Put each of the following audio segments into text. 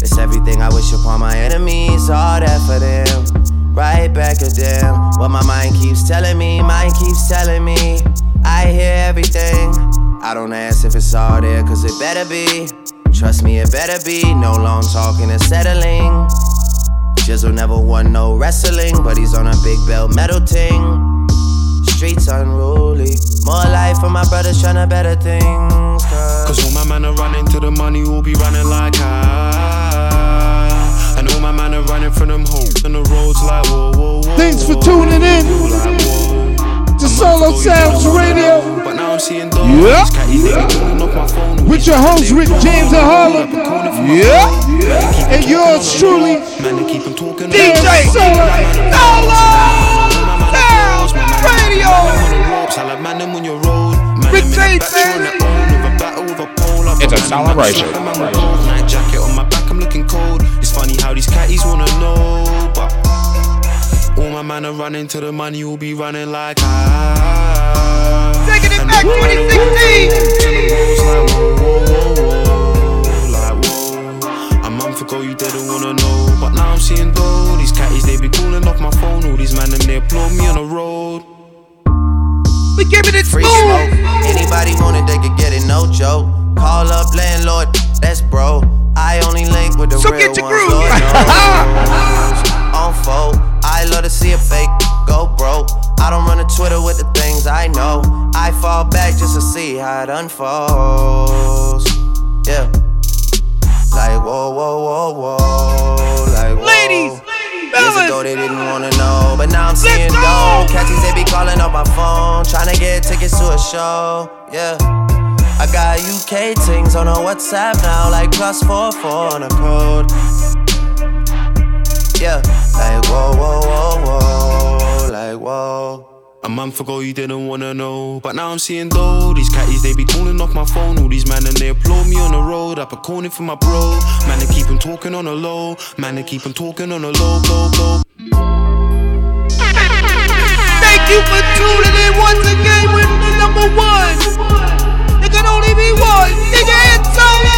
It's everything I wish upon my enemies, all that for them. Right back at them. What my mind keeps telling me, I hear everything. I don't ask if it's all there, cause it better be. Trust me, it better be. No long talking and settling. Jizzle never won no wrestling, but he's on a big belt metal ting. Streets unruly. More life for my brothers tryna better things. Cause all my men are running to the money, will be running like I. And all my men are running from them hoes on the roads like whoa, whoa, whoa. Thanks for tuning in to Solo Sounds Radio. But now I'm seeing those. Yeah. With your host Rick James of Harlem. Yeah. And yours truly, DJ Solo Sounds Radio. Rick James. It's a celebration. Jacket on my back, I'm looking cold. It's funny how these catties wanna know, but all my man are running to the money, will be running like I. Taking it back 2016. Like whoa. A month ago you didn't wanna know, but now I'm seeing though. These catties, they be calling off my phone. All these man and they applaud me on the road. We giving it free smoke. Anybody want it, they could get it, no joke. Call up landlord, that's bro. I only link with the so real get your ones, groove. Lord on fold. I love to see a fake go broke. I don't run to Twitter with the things I know. I fall back just to see how it unfolds. Yeah. Like whoa, whoa, whoa, whoa. Like whoa. Ladies, years ago they didn't wanna know, but now I'm seeing though. Catchies, they be calling up my phone, trying to get tickets to a show. Yeah. I got UK things on a WhatsApp now, like +44 on a code. Yeah, like whoa, whoa, whoa, whoa, like whoa. A month ago you didn't wanna know, but now I'm seeing though. These catties, they be calling off my phone. All these man and they applaud me on the road. Up a corner for my bro. Man, they keep them talking on the low. Man, they keep them talking on the low, go, go. Thank you for tuning in once again with the number one. There can only be one. Nigga, it's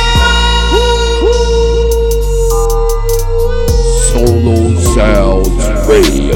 Solo Sounds Radio.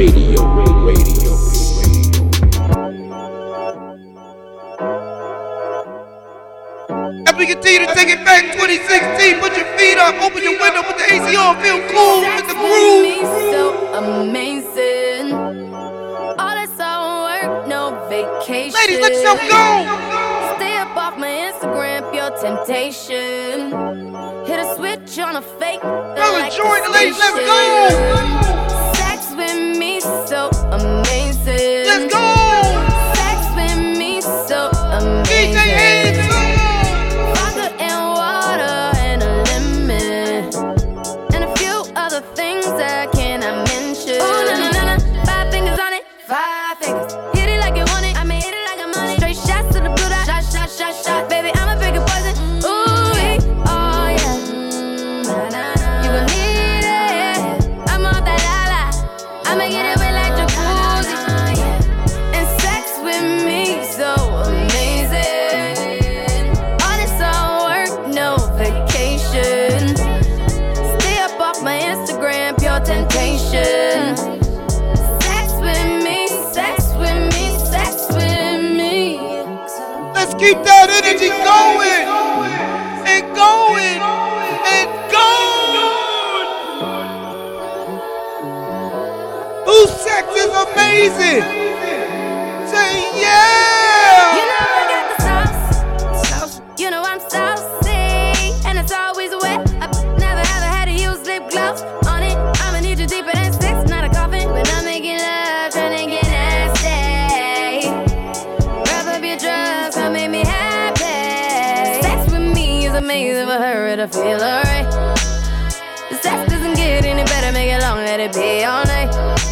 As we continue to take it back 2016, put your feet up, open your window, put the AC on, feel cool with the groove. So amazing. All this all work, no vacation. Ladies, let yourself go. Stay up off my Instagram, pure temptation. Hit a switch on a fake. Like enjoy the ladies, let's go. Sex with me, so amazing. Let's go. Sex with me, so amazing. DJ Hands. Vodka and water and a lemon. And a few other things I cannot mention. Oh, na na na na. 5 fingers on it. 5 fingers. Hit it like you want it. I mean, hit it like I'm on it. Straight shots to the blue dot. Shot, shot, shot, shot. Baby, I'm a bigger poison. Ooh, yeah. Oh, yeah. You gon' need it. I'm off that la-la. I'ma get it wet like jacuzzi. And sex with me, so amazing. All this all work, no vacation. Stay up off my Instagram, pure temptation. Sex with me, sex with me, sex with me. Let's keep that energy going. And going. And going. Whose sex is amazing? Say yeah. You know I got the sauce. You know I'm saucy, and it's always wet. I've never ever had to use lip gloss on it. I'ma need you deeper than 6, not a coffin. When I'm making love, tryna get nasty. Rub up your drugs, come make me happy. Sex with me is amazing for her to feel alright. The sex doesn't get any better, make it long, let it be all night.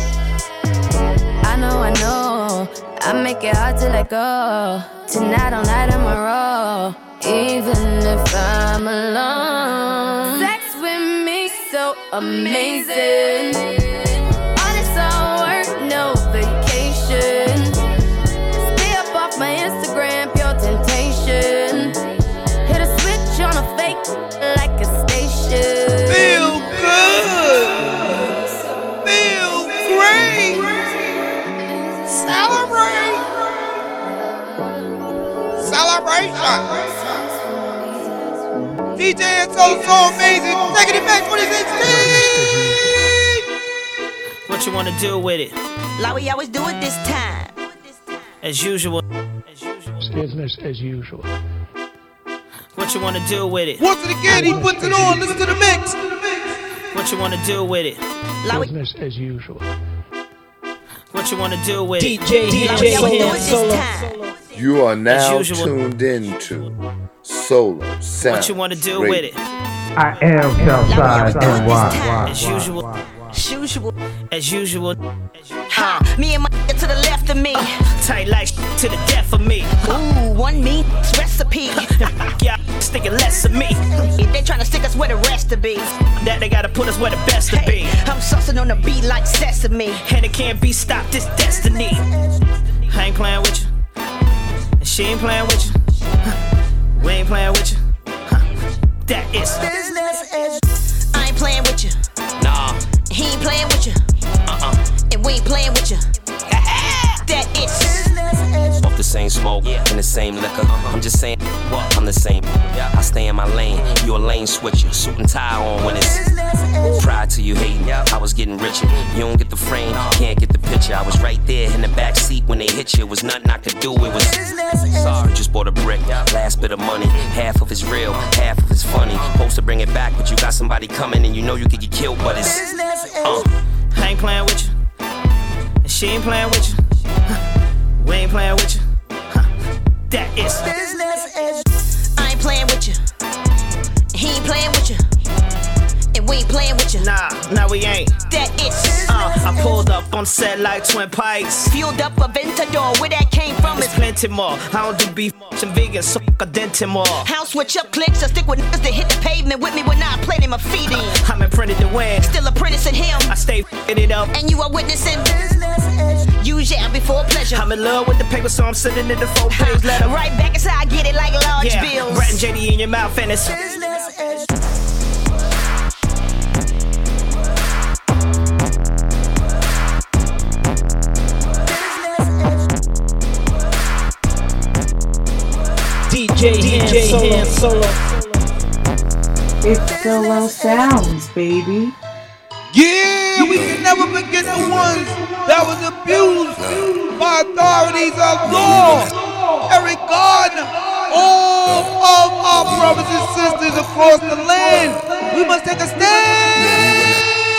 I know, I make it hard to let go. Tonight all night I'm a roll, even if I'm alone. Sex with me so amazing. All this all work, no vacation. Stay up off my Instagram, pure temptation. Hit a switch on a fake like a station. flow so amazing. Taking it back 2016. What you wanna do with it? Like we always do it this time. As usual. Business as usual. What you wanna do with it? Once again, he puts it on. Listen to the mix. What you wanna do with it? Business as usual. What you wanna do with it? DJ Solo. You are now tuned into Solo Sound. What you wanna do with it? I am Southside NY. As usual. As usual. Me and my to the left of me. Tight like to the death of me. Ooh, one meat recipe. Yeah, sticking less of me. They tryna stick us where the rest to be. That they gotta put us where the best to be. I'm saucing on the beat like sesame. And it can't be stopped, it's destiny. I ain't playing with you. And she ain't playing with you. We ain't playing with you. That is business as I ain't playing with you. Nah. He ain't playing with you. And we ain't playing with you. That is off the same smoke and the same liquor. I'm just saying, what? I'm the same. I stay in my lane. You a lane switcher. Suit and tie on when it's prior to you hating. I was getting richer. You don't get the frame, can't get the picture. I was right there in the back seat when they hit you. It was nothing I could do. It was sorry, just bought a brick. Last bit of money. Half of it's real, half of it's funny. Supposed to bring it back, but you got somebody coming and you know you could get killed. But it's I ain't playing with you. And she ain't playing with you. We ain't playing with you. That is business as I ain't playing with you. He ain't playing with you. And we ain't playing with you. Nah, we ain't. That is I pulled up on set like Twin Pikes. Fueled up a Ventador, where that came from is plenty more. I don't do beef, I'm vegan, so I dent him more. I'll switch up clicks, I stick with niggas that hit the pavement with me when I planted my feet in. I'm imprinted to win. Still apprenticing him. I stay it up. And you are witnessing business as use yeah before pleasure. I'm in love with the paper, so I'm sitting in the 4-page letter. Right back is how I get it like large bills. Rat and JD in your mouth and it's business as DJ Solo. It's Solo Sounds, baby. Yeah, we can never forget the ones that was abused by authorities of law. Eric Gardner, all of our brothers and sisters across the land, we must take a stand.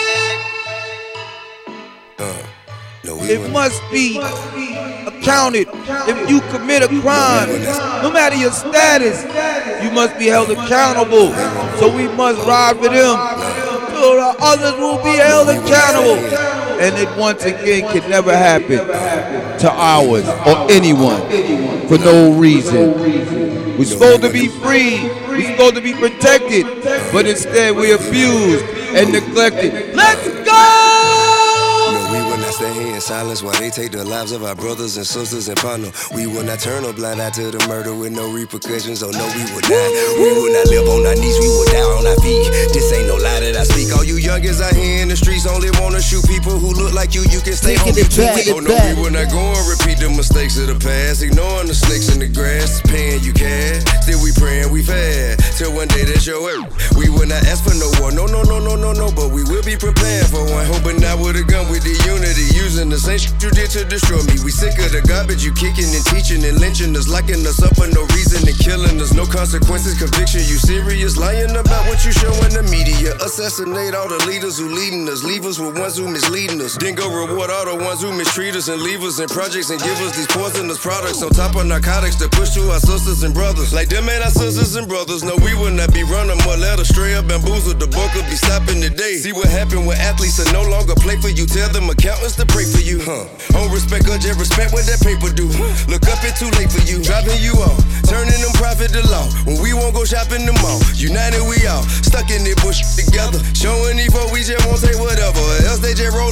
It must be accounted. If you commit a crime, no matter your status, you must be held accountable. So we must ride for them, so the others will be held accountable. And it once again can never happen to ours or anyone for no reason. We're supposed to be free, we're supposed to be protected, but instead we're abused and neglected. Let's go! Stay here in silence while they take the lives of our brothers and sisters and partner. We will not turn a blind eye to the murder with no repercussions. Oh no, we will die. We will not live on our knees, we will die on our feet. This ain't no lie that I speak. All you youngins out here in the streets only wanna shoot people who look like you. You can stay home. Oh no, we will not go and repeat the mistakes of the past. Ignoring the snakes in the grass, paying you cash. Still we praying we fast till one day that's your way. We will not ask for no war. No, but we will be prepared for one. Hoping not with a gun with the unity. Using the same shit you did to destroy me. We sick of the garbage you kicking and teaching and lynching us, locking us up for no reason and killing us. No consequences, conviction. You serious? Lying about what you show in the media. Assassinate all the leaders who leading us. Leave us with ones who misleading us. Then go reward all the ones who mistreat us and leave us in projects and give us these poisonous products on top of narcotics to push to our sisters and brothers. Like them ain't our sisters and brothers. No, we will not be running more led astray or bamboozled. The bulk will be stopping today. See what happened when athletes are no longer play for you. Tell them accountants to pray for you, Don't respect or just respect what that paper do. Look up, it's too late for you. Dropping you off, turning them profit to law. When we won't go shopping the mall. United we all, stuck in this bush together. Showing these folk we just won't take whatever. Else they just roll up and shoot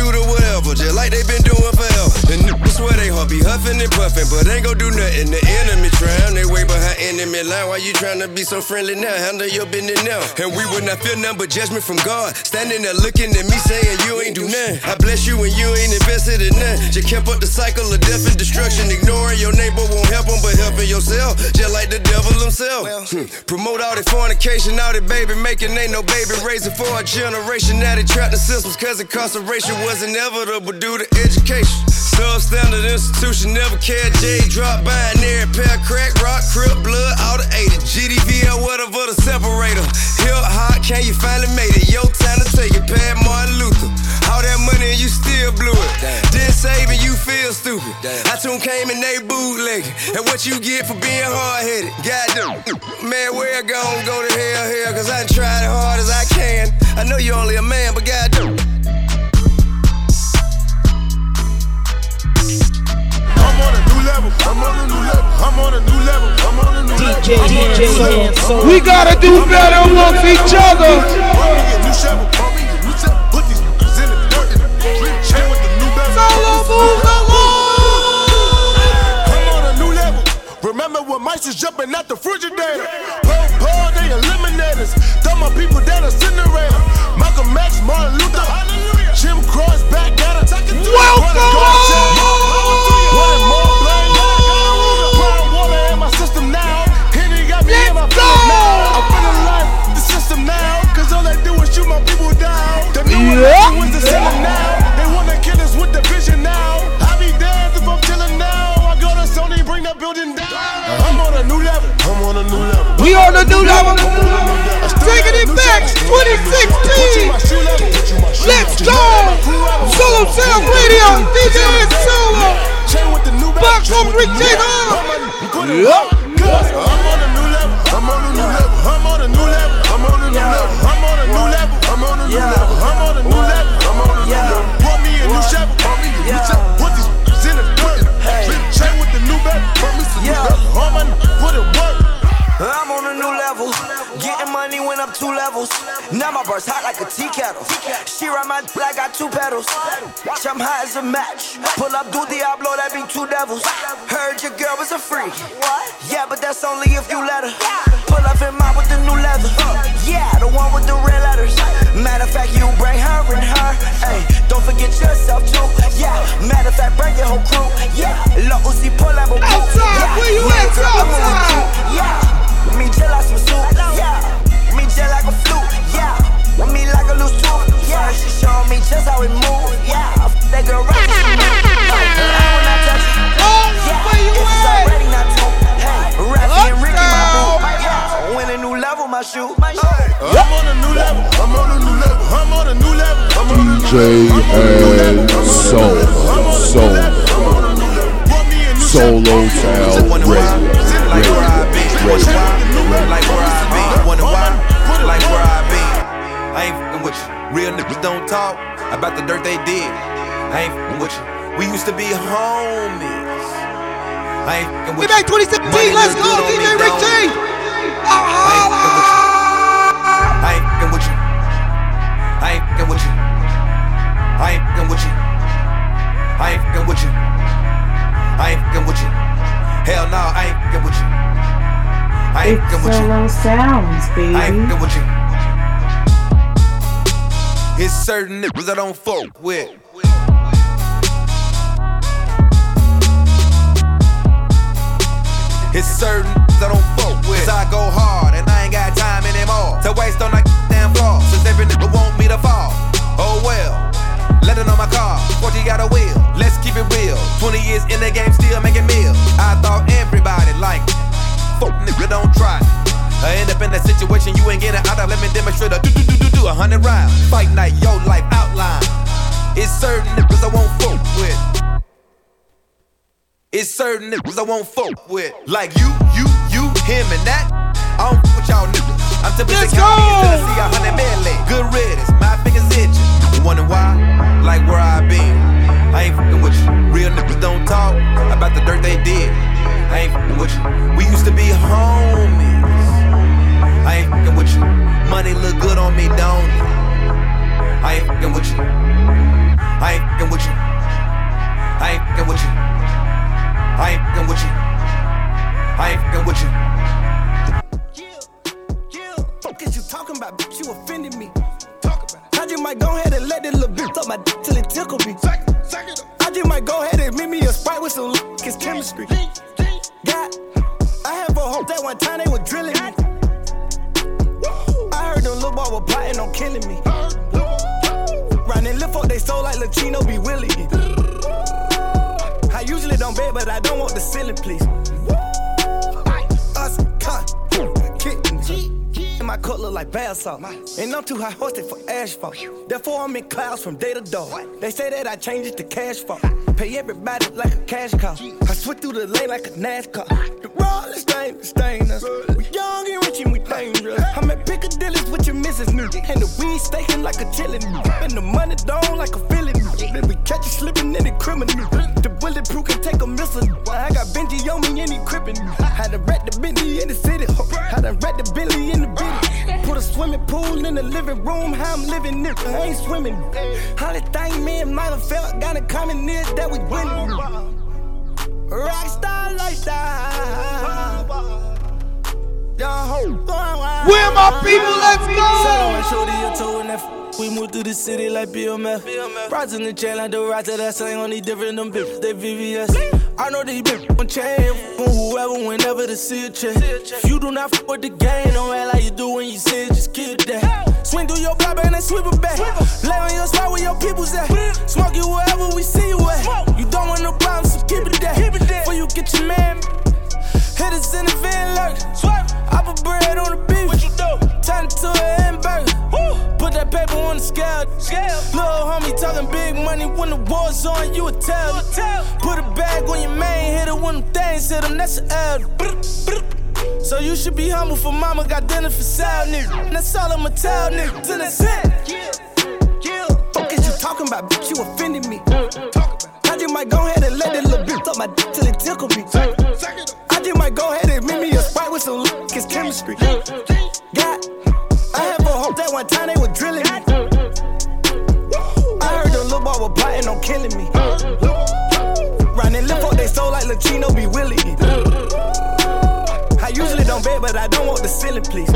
do the whatever, just like they been doing forever. And niggas swear they be huffing and puffing, but ain't gon' do nothing. The enemy drown, they way behind enemy line. Why you tryna be so friendly now? Handle your business now. And we would not feel nothing but judgment from God. Standing there looking at me saying you ain't do nothing. I bless you and you ain't invested in nothing. Just kept up the cycle of death and destruction. Ignoring your neighbor won't help them, but helping yourself, just like the devil himself. Promote all that fornication, all that baby making, ain't no baby raising for a generation. Now they trapped in systems cause incarceration was inevitable due to education. Substandard institution, never cared. J drop binary, pair crack, rock, crip, blood, all the 80. GDVL, whatever the separator. Hip hop, can you finally made it? Yo, time to take it, Pat Martin Luther. All that money and you still blew it. Didn't save and you feel stupid. I tune came and they bootlegging. And what you get for being hard-headed? Goddamn. Man, where gon' go to hell, cause I done tried as hard as I can. I know you only a man, but goddamn. I'm on a new level. I'm on a new level. I'm on a new level. I'm on a new level. DJ. We gotta do better amongst each other. Solo move I'm on a new level. Remember when mice was jumping out the Frigidator? Paul, they eliminators. Throw my people down a incinerator. Malcolm X, Martin Luther, Jim Cross back at her. Welcome! They wanna kill us with the vision now. I be dead if I'm chillin' now. I go to Sony, bring that building down. I'm on a new level. I'm on a new level. We on a new level. Taking it back, 2016. Let's go. Solo Sound Radio, DJ Solo. Box over Rick Taylor. Yup. I'm on a new level. I'm on a new level. I'm on a new level. I'm on a new level. I'm on a new level. I'm on a new level. I'm on a new level. I'm on a new level. Brought me a new shovel. Brought me a new shovel. Put these in the dirt. Chain with the new belt. Brought me some new belt. Put it work. I'm on a new level. Getting money went up 2 levels. Now my burst hot like a tea kettle. She ride my black, got 2 pedals. Watch, I'm high as a match. Pull up, do Diablo, that be 2 devils. Heard your girl was a freak. Yeah, but that's only if you let her. Pull up in mine with the new leather. Yeah, the one with the red letters. Matter of fact, you bring her and her. Hey, don't forget yourself too. Yeah, matter of fact, bring your whole crew. Yeah, La Uzi, pull up a boot. Outside, where you at, outside? Yeah. Me gel like some soup, yeah. Me gel like a flute, yeah. Me like a loose tooth, yeah. She showing me just how we move, yeah. That girl right to me. I will not touch it, yeah. If it's already not to, hey. Raffy and Ricky, my boo, yeah. Win a new level, my shoe. I'm on a new level. I'm on a new level. I'm on a new level. I'm on a new DJ and Solo Sound Radio. Like where I be, wonder why, like where I be. I ain't fucking with you. Real niggas don't talk about the dirt they did. I ain't fucking with you. We used to be homies. I ain't fucking with you. Back 2017, let's go, DJ Rick J. I ain't fucking with you. I ain't fucking with you. I ain't fucking with you. I ain't fucking with you. I ain't fucking with you. Hell no, I ain't fucking with you. I ain't fucking with you. Solo Sounds, baby. I ain't fucking with you. It's certain niggas I don't fuck with. It's certain niggas I don't fuck with. 'Cause I go hard and I ain't got time anymore to waste on that damn floor. Since every nigga want me to fall. Oh well, let it on my car. 40 got a wheel. Let's keep it real. 20 years in the game, still making meals. I thought everybody liked it. Fuck nigga, don't try it. I end up in that situation, you ain't getting out of. Let me demonstrate a 100 rounds. Fight night, your life outline. It's certain niggas I won't fuck with. It's certain niggas I won't fuck with. Like you, him, and that. I don't fuck with y'all niggas. I'm tipping the county instead of see 100 melee. Good riddance, my fingers itching. Wondering why, like where I been. I ain't fucking with you. Real niggas don't talk about the dirt they did. I ain't fucking with you. We used to be homies. I ain't fucking with you. Money look good on me, don't it? I ain't fucking with you. I ain't might go ahead and let this little bitch up my dick till it tickle me. I just might go ahead and meet me a Sprite with some it's chemistry. I had 4 hoes that one time they were drilling me. I heard them little boy were plotting on killing me. Running lift up they soul like Lachino be willing me. I usually don't bet, but I don't want the ceiling, please. Us, kittens. And my coat look like bath salt. And I'm too high hosted for asphalt. Therefore I'm in clouds from day to door. They say that I change it to cash flow. Pay everybody like a cash cow. I switch through the lane like a NASCAR. The roll is stain us. We young and rich and we dangerous. I'm at Piccadilly's with your Mrs. New. And the weed staking like a chillin'. And the money down like a feeling. Then we catch you slipping in the criminal. The bulletproof can take a missile. I got Benji on me and he crippin'. Had to rat the Bentley in the city. Had to rat the Bentley in the Bentley. Put a swimming pool in the living room. How I'm living it. I ain't swimming. Holly thing me and Mila felt. Got a common is that we winning. Rockstar lifestyle. Where my people? Let's go. We moved through the city like BMF. Rides in the chain like the rides that sing on these different them bitches, they VVS. I know these bitches gon' change from whoever, whenever to see a check. If you do not fuck with the game, don't act like you do when you see it, just keep that. Swing through your block and then sweep it back. Lay on your spot where your people's at. Smoke you wherever we see you at. You don't want no problems, so keep it there. Before you get your man, hit us in the van lurk. I put bread on the beef. What you do? Turn it to a hamburger. Put that paper on the scale. Little homie talking big money when the war's on, you a tell. Put a bag on your man, hit it when them things hit him, that's an L. So you should be humble for mama, got dinner for sale, nigga. That's all I'ma tell, nigga. Till it's it. Fuck is you talking about, bitch, you offended me. I just might go ahead and let this little bitch up my dick till it tickle me. I just might go ahead and meet me a Sprite with some it's chemistry. I had 4 hoes that one time they were drilling me. I heard them little boy were plotting on killing me. Running lift up they soul like Lachino be willing me. I usually don't bet, but I don't want the ceiling, please.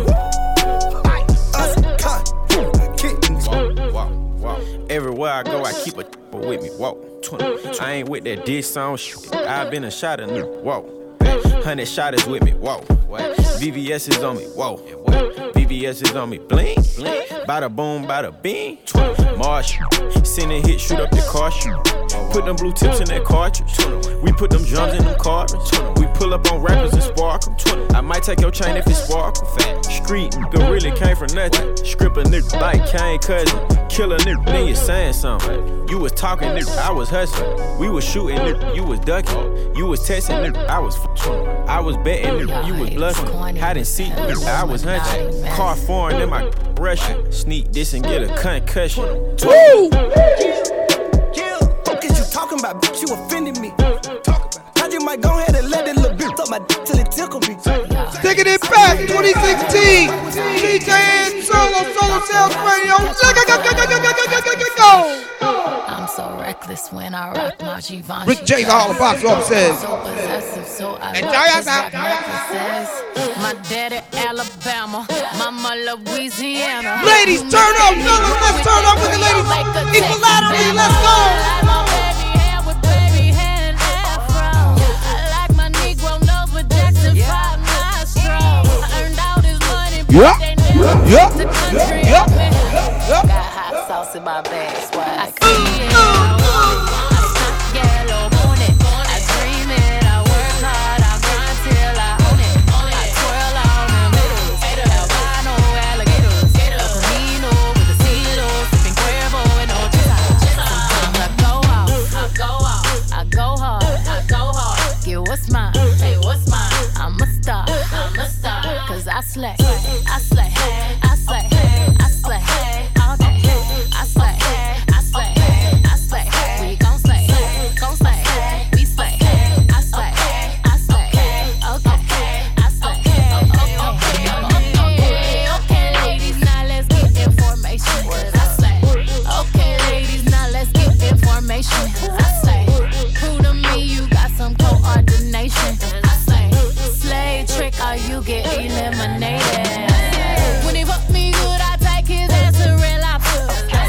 Us, kittens. Everywhere I go, I keep a with me. Whoa, 20. I ain't with that diss song shit. I've been a shot of new. Whoa, 100 shotters with me. Whoa, VVS is on me. Whoa, VVS is on me. Bling, bada boom, bada bing. Marsh, send a hit, shoot up the car. Put them blue tips in that cartridge. We put them drums in them cartridge. We pull up on rappers and sparkle. I might take your chain if it's sparkle. Street nigga really came from nothing. Script a nigga like Kane cousin. Kill a nigga, then you saying something. You was talking nigga, I was hustling. We was shooting nigga, you was ducking. You was testing nigga, I was betting nigga, you was bluffing. Hide and seek nigga, I was hunting. Car foreign in my Russian. Sneak this and get a concussion. Woo! Fuck is you talking about, bitch, you offended me. I just might go ahead and let this little bitch up my dick till it tickle me. Taking it back, 2016. DJ and Solo Sounds Radio. Go! I'm so reckless when I rock my Givenchy. Rick James, all the box office says. So possessive, so I Enjoy like yourself. My daddy Alabama, mama Louisiana. Ladies, turn up, fellas, let's turn up with the ladies. Equilaterally, let's go. Yep. Got hot sauce in my bag, swag. I see it, I stuck yellow on it. I dream it, I work hard, I grind till I own it. I twirl on them middles, albino alligators. El Camino with the CeeLo, sipping Cuervo and Ochisa. Sometimes I go out, I go hard. Get what's mine, hey, what's mine? I'm a star, cause I slay. All day. I slay. We gon' slay. We slay. I slay. Okay. I slay. Okay, ladies, now let's get information. I slay. Okay, ladies, now let's get information. I slay. Prove to me you got some coordination. I slay. Slay trick or you get eliminated. When he fuck me good, I take his ass to real life.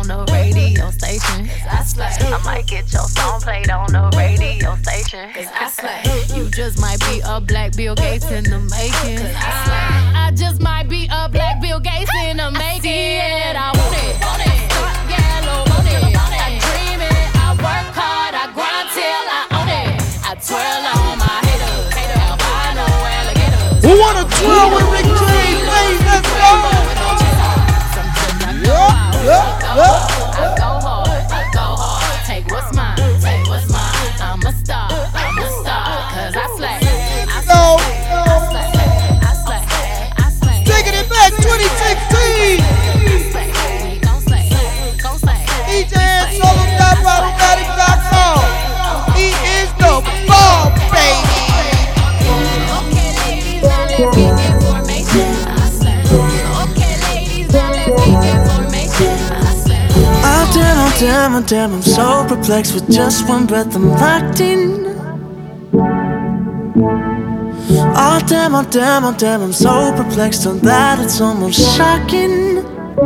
on the radio station. I slay. I might get your song played on the radio station. I slay. You just might be a black Bill Gates in the making. I just might be a black Bill Gates in the making. I want it. Start yellow, want it. I dream it. I work hard. I grind till I own it. I twirl on my haters. I'll buy no alligators. Who wanna twirl with Rick James? Let's go. I go hard. Take what's mine. I'm a star. 'Cause I slay. I slay. Taking it back, 2016. DJ Solo.Problematic.com. He is the ball, baby. Okay, ladies, now let's get information. I slay. Okay, ladies, now let's get information. Oh damn, I'm so perplexed. With just one breath I'm locked in. Oh damn, I'm so perplexed. So that it's almost shocking.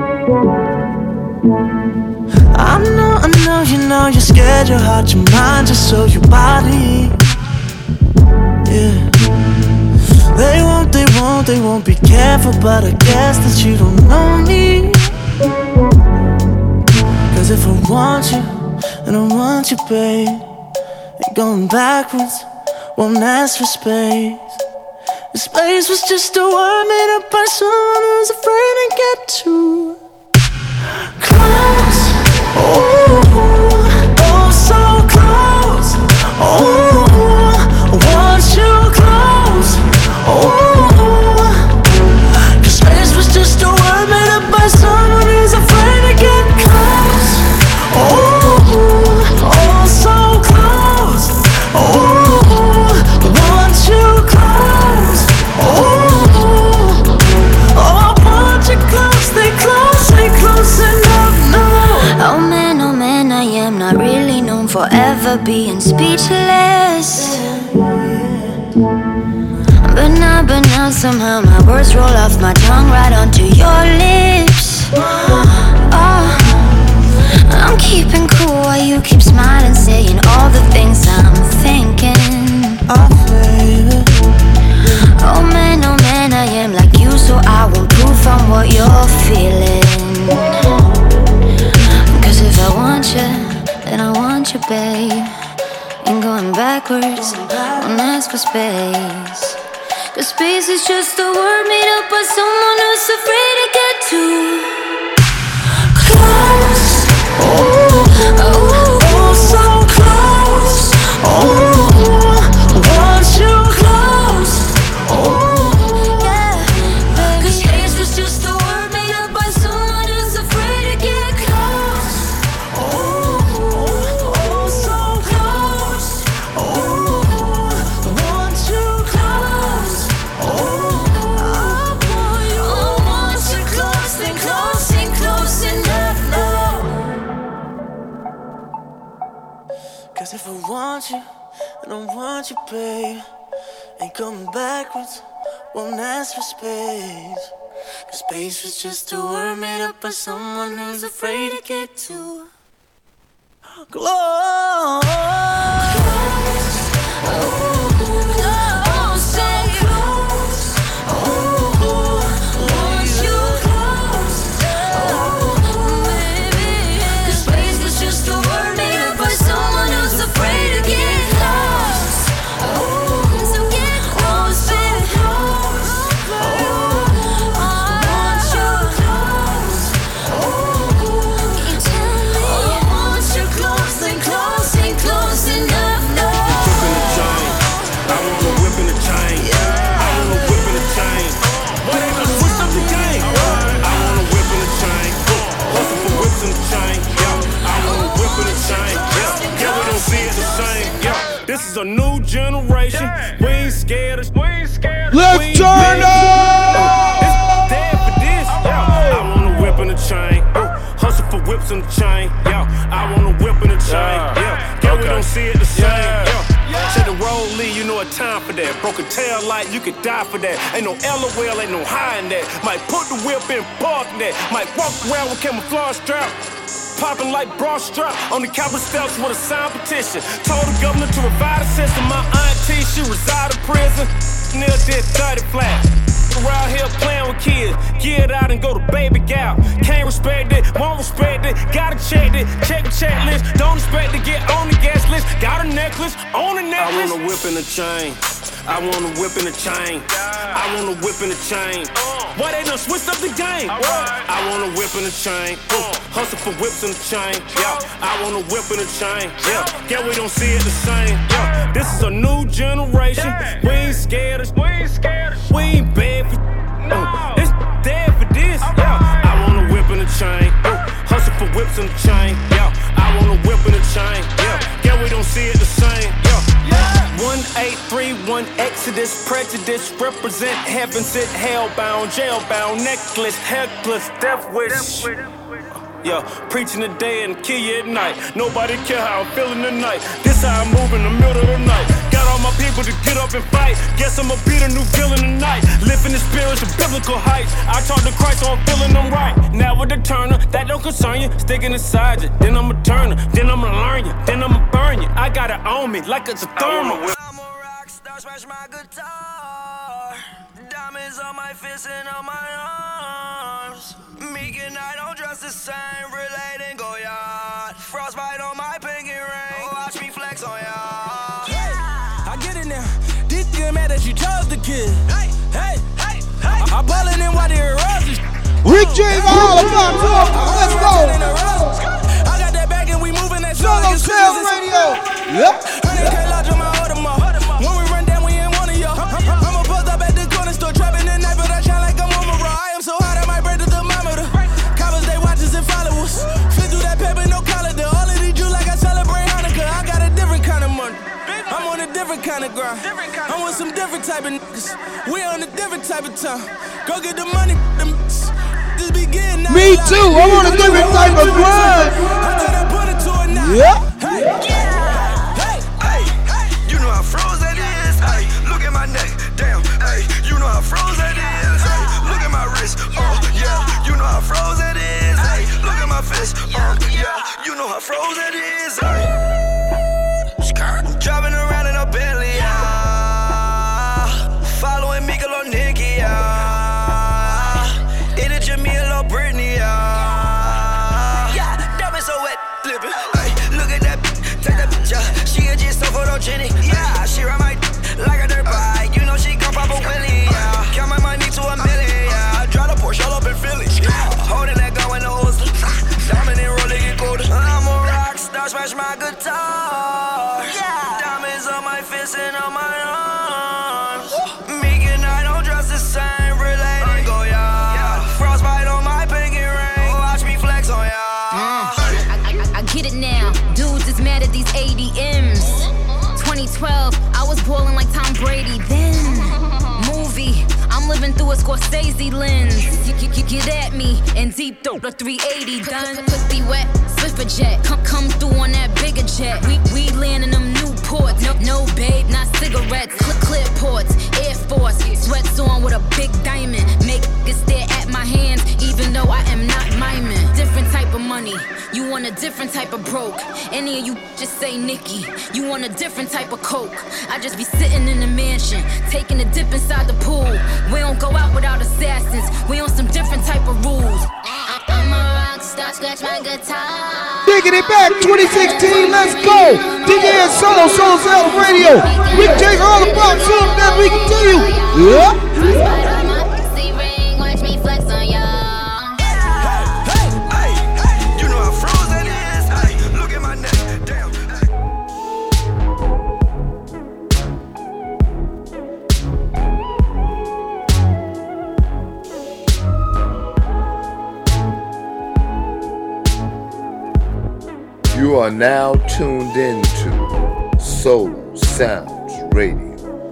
I know, you know you're scared. Your heart, your mind, just so your body. Yeah. They won't be careful. But I guess that you don't know me. Cause if I want you, and I want you, babe, ain't going backwards, won't ask for space. The space was just a word made up by someone who's afraid to get too close. Oh, so close. Oh, I want you close. Oh, cause space was just a word made up by someone who's afraid to get close. Oh, so close. Oh, I want you close. Oh, I want you close. Stay close enough, no. Oh man, I am not really known for ever being speechless. But now somehow my words roll off my tongue right onto your lips. Oh, I'm keeping cool while you keep smiling, saying all the things I'm thinking. Oh baby. Oh man, I am like you, so I won't prove from what you're feeling. Cause if I want you, then I want you, babe. Ain't going backwards, won't ask for space. Cause space is just a word made up by someone who's afraid to get too close. Oh, so close. Oh, I want you close. Oh, yeah. Cause space was just a word made up by someone who's afraid to get close. Oh, so close. Oh, I want you close. Oh, I want you close, and close enough, no. cause if I want you, I don't want you, babe. Ain't coming backwards, won't ask for space. Cause space was just a word made up by someone who's afraid to get too close. This is a new generation. We ain't scared of. Let's turn up. It's dead for this. Yeah. I want a whip and a chain. Hustle for whips and a chain. Yeah. I want a whip and a chain. Yeah. We don't see it the same. Yeah. Said the roll Lee, you know a time for that. Broke a tail light, you could die for that. Ain't no LOL, ain't no high in that. Might put the whip in park in that. Might walk around with camouflage strap. popping like bra strap on the Capitol steps with a signed petition. Told the governor to revive the system. My auntie, she reside in prison. Neil did 30 flat. Around here playing with kids. Get out and go to baby gal. Can't respect it, won't respect it. Gotta check it, check the checklist. Don't expect to get on the guest list. Got a necklace, on a necklace. I want a whip and a chain. I want a whip and a chain. I want a whip and a chain. Why they done switched up the game? I want a whip and a chain. Hustle for whips and a chain. Yeah, I want a whip and a chain. Yeah, we don't see it the same. Yeah, this is a new generation. We ain't scared of. We ain't bad for. It's dead for this. Yeah, I want a whip and a chain. Hustle for whips and a chain. Yeah, I want a whip and a chain. Yeah, we don't see it the same. Yeah. 1831 Exodus, prejudice, represent heaven, sit hellbound, jailbound, necklace, helpless, death wish. Yeah, preaching the day and kill you at night. Nobody care how I'm feeling tonight. This how I move in the middle of the night. Got all my people to get up and fight. Guess I'ma be the new villain tonight. Living the spiritual biblical heights. I talk to Christ, so I'm feeling them right. Now with the turner, that don't concern you. Sticking inside you, then I'ma turn her. Then I'ma learn you, then I'ma burn you. I got it on me like it's a thermal. I'm a rock star, smash my guitar. Diamonds on my fists and on my arms. Meek and I don't dress the same, relate and go yard. Frostbite on my pinky ring, watch me flex on y'all. I get it now. This good mad that you chose the kid. Hey. I'm ballin' in while they're roses. Rick James all about talk. Let's go. I got that bag and we moving that Solo Sound Radio. Yep. When we run down, we ain't one of y'all. I'ma post up at the corner store, trapping the night, but I shine like I'm on my raw. I am so hot, I might break the thermometer. Coppers, they watch us and follow us. Fit through that paper, no collar. All of these Jews like I celebrate Hanukkah. I got a different kind of money. I'm on a different kind of grind. I'm with some different type of niggas. We on a different type of time. Go get the money, just begin now. Me too, I'm on a different type of grind. I thought I put it to it now. Yeah. Hey, you know how froze that is. Hey, look at my neck, damn. Hey, you know how froze that is. Hey, look at my wrist, yeah. You know how froze that is. Hey, look at my fist, yeah. You know how froze that is. Hey. Driving around in a Bentley, following Mikalo Nicky, in a Jamila Britney, yeah, diamond so wet, flipping. Hey, look at that, take that picture. She a just so photogenic, yeah. She ride my like a dirt bike, you know she gon' pop a wheelie, yeah. Count my money to $1 million, yeah. Drive the Porsche all up in Philly, holding that gun with no hose. Diamond and rolling it gold. I'm a rock star, smash my guitar. Diamonds on my fists and on my arms. Meek and I don't dress the same, relate and go yard. Frostbite on my pinky ring, watch me flex on y'all. I get it now. Dudes is mad at these ADMs. 2012, I was ballin' like Tom Brady. Then, movie, I'm living through a Scorsese lens. You get at me and deep through the 380 done. Pussy wet, Swiffer jet. Come through on that bigger jet. We land in them new ports. No babe, not cigarettes. Clip ports, Air Force. Sweats on with a big diamond. Make it stare at my hands, even though I am not miming. Different type of money. You want a different type of broke. Any of you just say Nikki. You want a different type of coke. I just be sitting in the mansion, taking a dip inside the pool. We don't go out without assassins. We on some different type of rules. I'm a rock star, scratch my guitar. Taking it back, 2016, let's go. DJ and Solo Sound Radio. Rick J all about something that we can tell you. Yeah. Watch me flex on y'all. You know how froze that is. Hey, look at my neck, damn. You are now tuned into Solo Sounds Radio.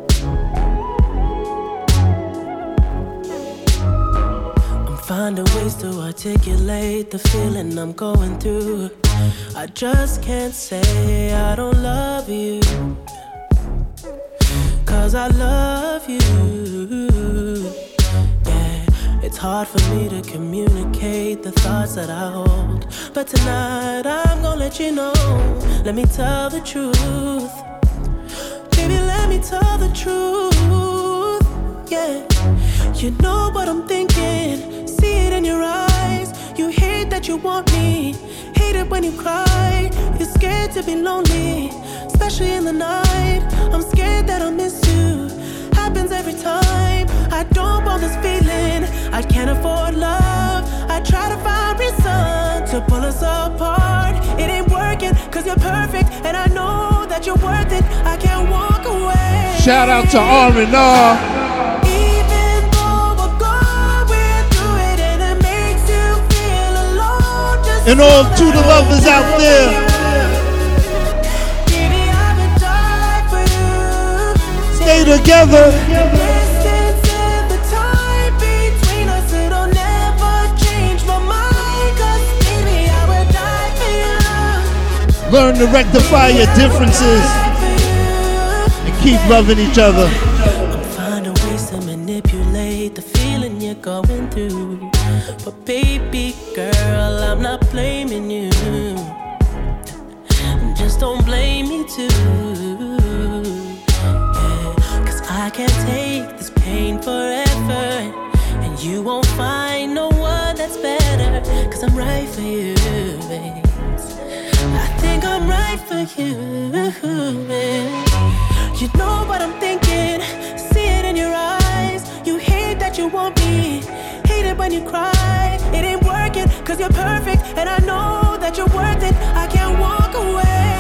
I'm finding ways to articulate the feeling I'm going through. I just can't say I don't love you, 'cause I love you. Yeah, It's hard for me to communicate the thoughts that I hold. But tonight I'm gonna let you know. Let me tell the truth. Baby, let me tell the truth. Yeah, you know what I'm thinking. See it in your eyes. You hate that you want me. Hate it when you cry. You're scared to be lonely, especially in the night. I'm scared that I'll miss you. Happens every time. I don't want this feeling. I can't afford love. I try to find reason to pull us apart. It ain't working, cause you're perfect. And I know that you're worth it. I can't walk away. Shout out to R&R. Even though we're going through it and it makes you feel alone, just and all to the lovers out there. Baby, I would die for you. Stay together. Learn to rectify your differences and keep loving each other. I'm finding ways to manipulate the feeling you're going through. But baby girl, I'm not blaming you. Just don't blame me too. Yeah, cause I can't take this pain forever. And you won't find no one that's better. Cause I'm right for you, babe. I think I'm right for you, man. You know what I'm thinking. See it in your eyes. You hate that you want me. Hate it when you cry. It ain't working, cause you're perfect. And I know that you're worth it. I can't walk away.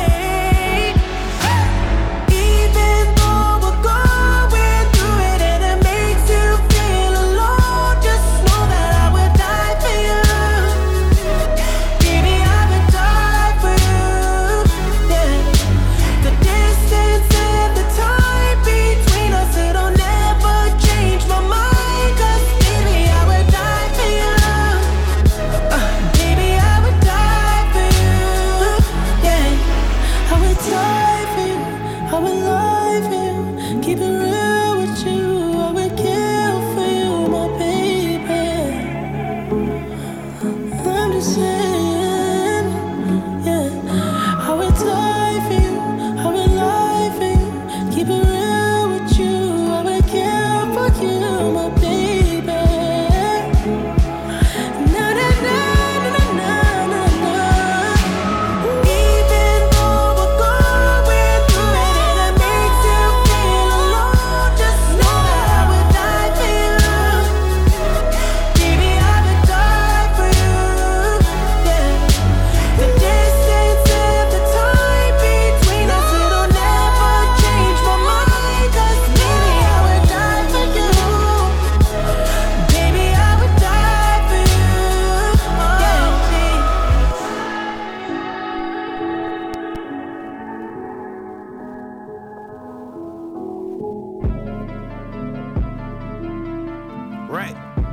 Even though we're going through it and it makes you feel alone, just know that I would die for you. Baby, I would die for you. Yeah. The distance and the time between us, it'll never change my mind. Cause baby, I would die for you. Baby, I would die for you. Yeah. I would die for you. I would lie for you. Keep it real with you. I would kill for you, my baby. I'm just saying, yeah. I would die for you. I would lie for you. Keep it real with you. I would kill for you, my baby. Na na na na na na na. Even though we're going through it and it makes you feel alone, just know that I would die for you. Baby, I would die for you. Yeah. The distance and the time between us, it'll never change my mind. Cause baby, I would die for you. Baby, I would die for you. Right.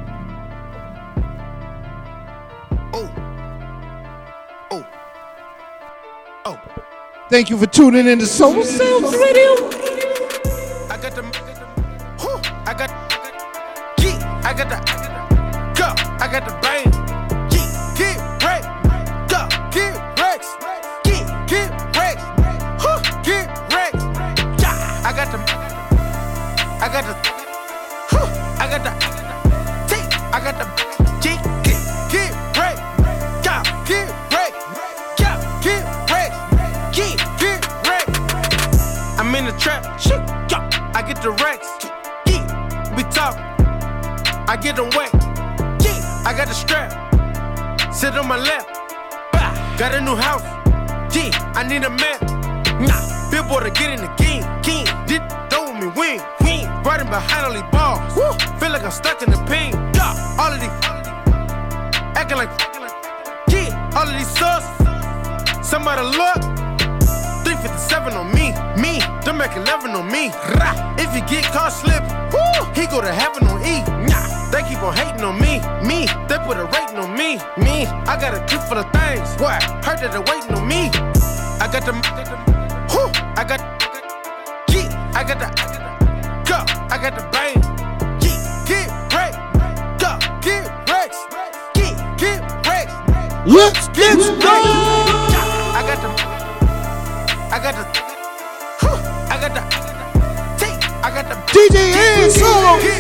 Oh. Oh. Oh. Thank you for tuning in to Soul Sounds Radio. I got the. Whew, I got. Yeah, I got the. Go. I got the bang. Yeah, get wrecked. Go. Get wrecked. Get wrecked. Whew, get wrecked. Yeah, I got the. I got the. Whew, I got the. I got the get wrecked. Go. Get wrecked. Go. Get wrecked. Get wrecked. I'm in the trap. Shit. Yo. I get the racks. Yeah. We talk. I get them wet. Yeah. I got the strap. Sit on my lap. Bah. Got a new house. Yeah. I need a map. Nah. Billboard to get in the game. King. Did throw me wing. Riding behind all these balls. Woo. Feel like I'm stuck in the pain. Yeah. All of these acting like yeah. All of these sus. Somebody look. 357 on me. Them back 11 on me. Rah. If you get caught slipping, he go to heaven on E. Nah. They keep on hating on me. They put a rating on me. I got a clip full of things. What? Heard that they're waiting on me. I got them. I got. Yeah. I got the. Go. I got the bang. Yeah. Get right. Go. Get Let's get started. I got the DJ and solo. Get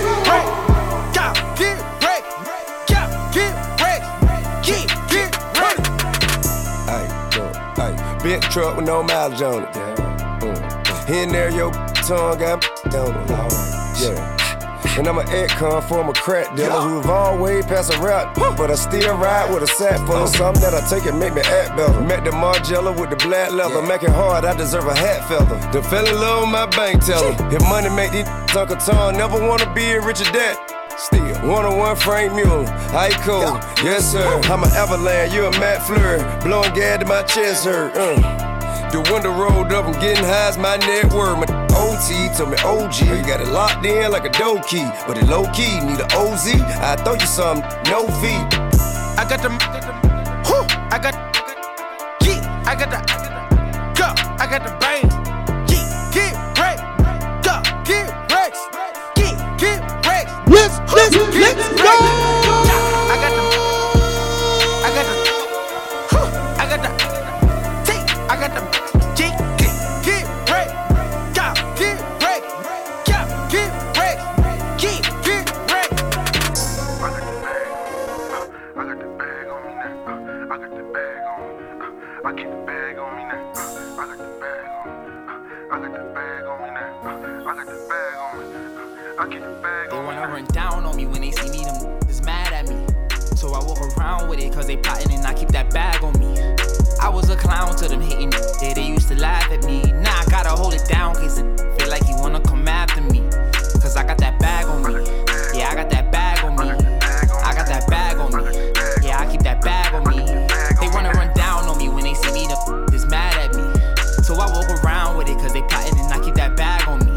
ready. Big truck with no mileage on it. Here and there, your tongue got on it. Yeah. And I'm an ex-con former crack dealer who've always passed a rap, but I still ride with a sack full of something that I take and make me act better. Met the Margiela with the black leather, make it hard, I deserve a hat feather. The fell in love with my bank teller. If money make these Uncle Tom, never wanna be a richer dad. Still, 101 Frank Mueller, I cool, yes sir. I'm an Avalanche, you a Matt Fleur, blowing gas to my chest hurt. The window rolled up, I'm getting high as my net worth. My OT told me OG, you got it locked in like a dough key, but it low key, need a OZ. I throw you some, no fee. I got the, I got the, go, I got the bang. Get wrecked, go, get wrecked, get wrecked. Let's go. I got the, They wanna run down on me when they see me, them is mad at me. So I walk around with it cause they plotting and I keep that bag on me. I was a clown to them hating, they used to laugh at me. Now I gotta hold it down cause it feel like you wanna come after me. Cause I got that bag on me, yeah I got that bag on me. I got that bag on me, yeah I keep that bag on me. They wanna run down on me when they see me, them is mad at me. So I walk around with it cause they plotting and I keep that bag on me.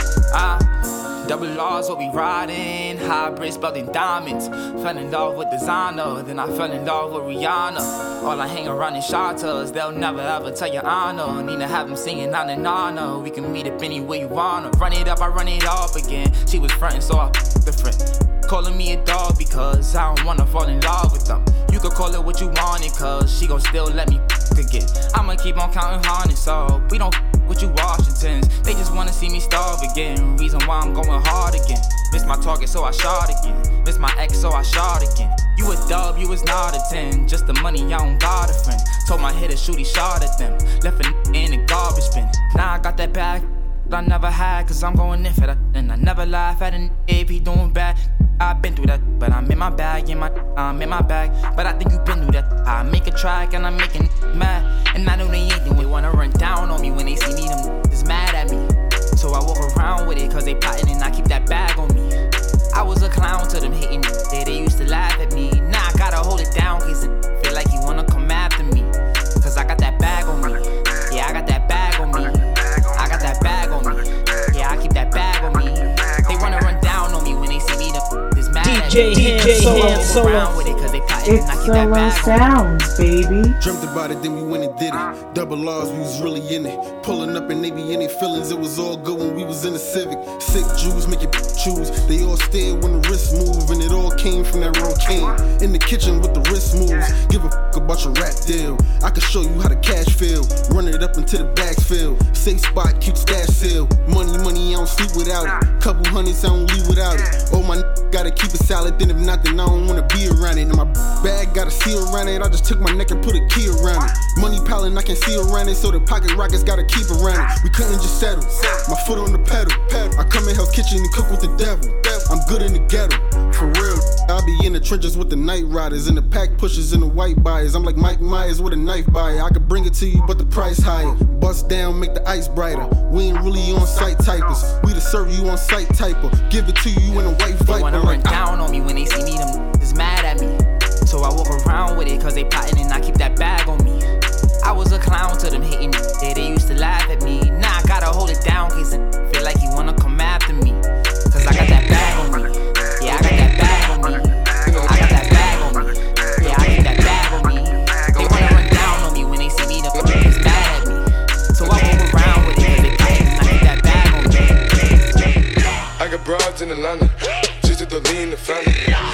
Double R's what we riding, hybrids belting diamonds. Fell in love with designer, then I fell in love with Rihanna. All I hang around in shelters, they'll never ever tell your honor. Need to have them singing on and honor. We can meet up anywhere you wanna. Run it up, I run it off again. She was frontin', so I different. Calling me a dog because I don't wanna fall in love with them. You could call it what you want it, cause she gon' still let me again. I'ma keep on counting harness, so we don't with you Washingtons. They just wanna see me starve again. Reason why I'm going hard again. Miss my target, so I shot again. Miss my ex, so I shot again. You a dub, you was not a 10. Just the money, I don't got a friend. Told my hitter, shoot, he shot at them. Left a in the garbage bin. Now I got that bag I never had, cause I'm going in for that. And I never laugh at an if he doing bad. I've been through that, but I'm in my bag, I'm in my bag. But I think you been through that. I make a track and I'm making mad. And I know they ain't, they wanna run down on me when they see me, them is mad at me. So I walk around with it cause they plotting and I keep that bag on me. I was a clown to them hating, they used to laugh at me. Now I gotta hold it down cause it feel like you wanna come after me. Cause I got that bag on me, yeah I got that bag on me. I got that bag on me, yeah I keep that bag on me. They wanna run down on me when they see me, them is mad at me. DJ Solo. It's Solo Sounds, baby. Dreamt about it, then we went and did it. Double R's, we was really in it. Pulling up and they be in their feelings. It was all good when we was in the Civic. Sick Jews make it choose. They all stared when the wrist move, and it all came from that wrong can. In the kitchen with the wrist moves. Give a fuck about your rap deal. I can show you how the cash feel. Run it up until the bags fill. Safe spot, keep stash seal. Money, I don't sleep without it. Couple hundreds, I don't leave without it. Oh my gotta keep it solid. Then if not, then I don't wanna be around it. And my bag got a seal around it. I just took my neck and put a key around it. Money piling, I can see around it. So the pocket rockets gotta keep around it. We couldn't just settle. My foot on the pedal. I come in Hell's Kitchen and cook with the devil. I'm good in the ghetto. For real, I'll be in the trenches with the night riders and the pack pushers and the white buyers. I'm like Mike Myers with a knife buyer. I could bring it to you, but the price higher. Bust down, make the ice brighter. We ain't really on site typers. We to serve you on site typer. Give it to you in a white viper. They wanna run down on me when they see me, them is mad at me. So I walk around with it cause they plotting and I keep that bag on me. I was a clown to them hating, they used to laugh at me. Now I gotta hold it down cause it feel like you wanna come after me. Cause I got that bag on me, yeah I got that bag on me. I got that bag on me, yeah I keep that bag on me. They wanna run down on me when they see me, them is mad at me. So I walk around with it cause they plotting and I keep that bag on me. I got broads in Atlanta, just to the lean the family. Credit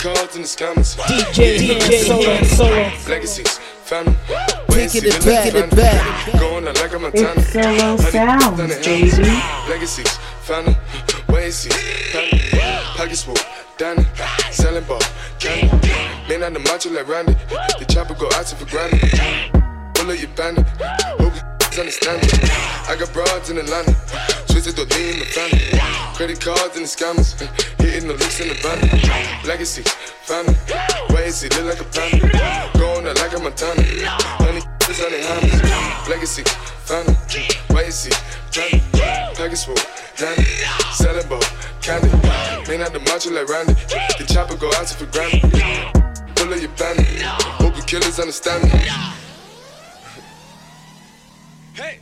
cards and the scammers. DJ Solo. Legacies, family. Taking it back. Going out like a Montana. It's Solo Sounds, baby. Legacies, family. Wazy, family. Pockets full, Danny. Selling ball, candy. Man on the macho like Randy. The chopper go out to for granted. Pull up your bandit. Hope you understand it. I got broads in Atlanta. Twisted the lean in the family. Credit cards and the scammers. Hitting the looks in the van. Legacy, family. Wazy, look like a panda. Going out like a Montana. Honey, this on the hammers. Legacy, family. Wazy, family. Package full, Danny. Selling ball, candy. Man out the macho like Randy. The chopper go out to for granted. Pull up your bandit. Hope the killers understand me. Hey!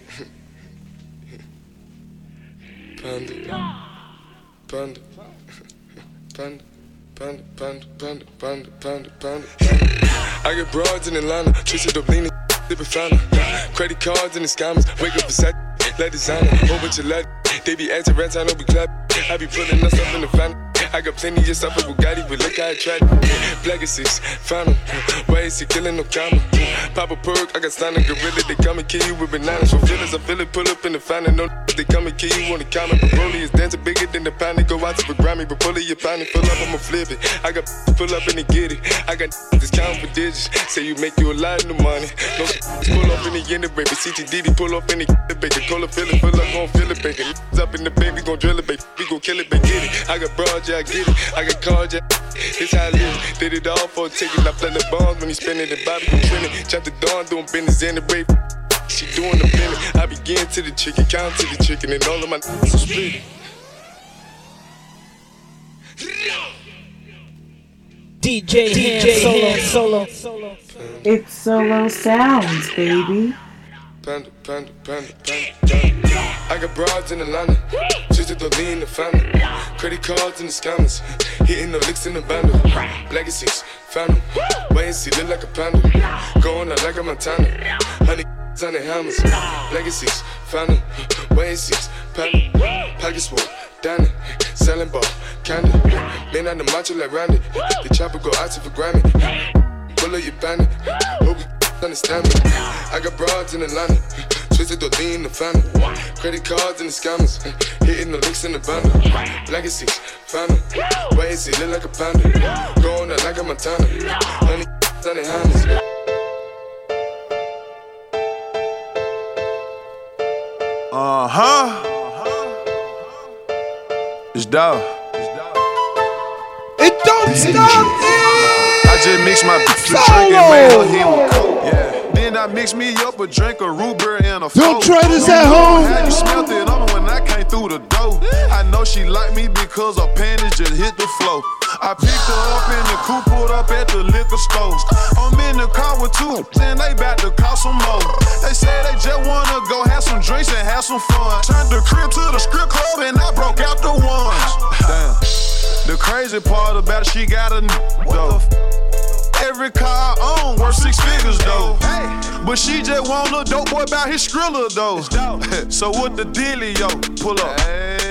Panda. Panda. Panda. Panda. Panda. Panda. Panda. Panda. Panda. I get broads in Atlanta. Twisted up leaning. Sippin' fountain. Credit cards and the scammers. Wake up beside like designer. Whole bunch of lad. They be acting rats. I know we clap. I be putting us up in the family. I got plenty of stuff with Bugatti, but look how I tried. Black is 6, found him. Why is he killing no comma? Pop a perk, I got stunning gorilla. They come and kill you with bananas. For feelings, I feel it, pull up in the fountain. No, they come and kill you on the comment. But Broly is dancing bigger than the pound. They go out to the Grammy, but pull it, your pound. Fill up, I'ma flip it. I got pull up and they get it. I got discount for digits. Say you make you a lot of money. No, pull up in the end of baby. CTD, pull up in the baby. Call it, fill it, pull up, gon' fill it, baby. Up in the baby, gon' drill it, baby. We gon' kill it, baby. Get it. I got broad, yeah, I get it. I got cards, yeah. It's how I live. Did it all for a ticket. I play the bonds when he spinning the Bobby gon' trending. Chop the dawn, doing business in the rape. She doing the business. I begin to the chicken, count to the chicken, and all of my are split. DJ Solo. It's Solo Sounds, baby. Panda. I got broads in Atlanta. Twisted the lean in the family. Credit cards and the scammers. Hitting the licks in the bundle. Legacies, family. Wait and see, look like a panda. Going out like a Montana. Honey on the hammers. Legacies, family. Wait and see, panda. Pockets full, Danny. Selling ball, candy. Man on the macho like Randy. The chopper go out to for Grammy. Pull up your bandit. Hope you understand me. I got broads in Atlanta. Twisted the lean in the family. Credit cards and the scammers. Hitting the licks in the bundle. Legacies, family. Wait and see, look like a panda. Going out like a Montana. Honey on the hammers. It's dog. It don't stop. I just mix my bitch with drink and made her hit with coke. Yeah. Then I mix me up a drink of root beer and a Don't try this at home. How you smelt it on when I came through the door. I know she like me because her panties just hit the floor. I picked her up in the coupe, pulled up at the liquor store. I'm in the car with two, and they bout to cost some more. They say they just wanna go have some drinks and have some fun. Turned the crib to the strip club and I broke out the ones. Damn. The crazy part about it, she got a though. Every car I own worth 6 figures though. But she just want a dope boy about his Skrilla though. So what the dealio? Pull up.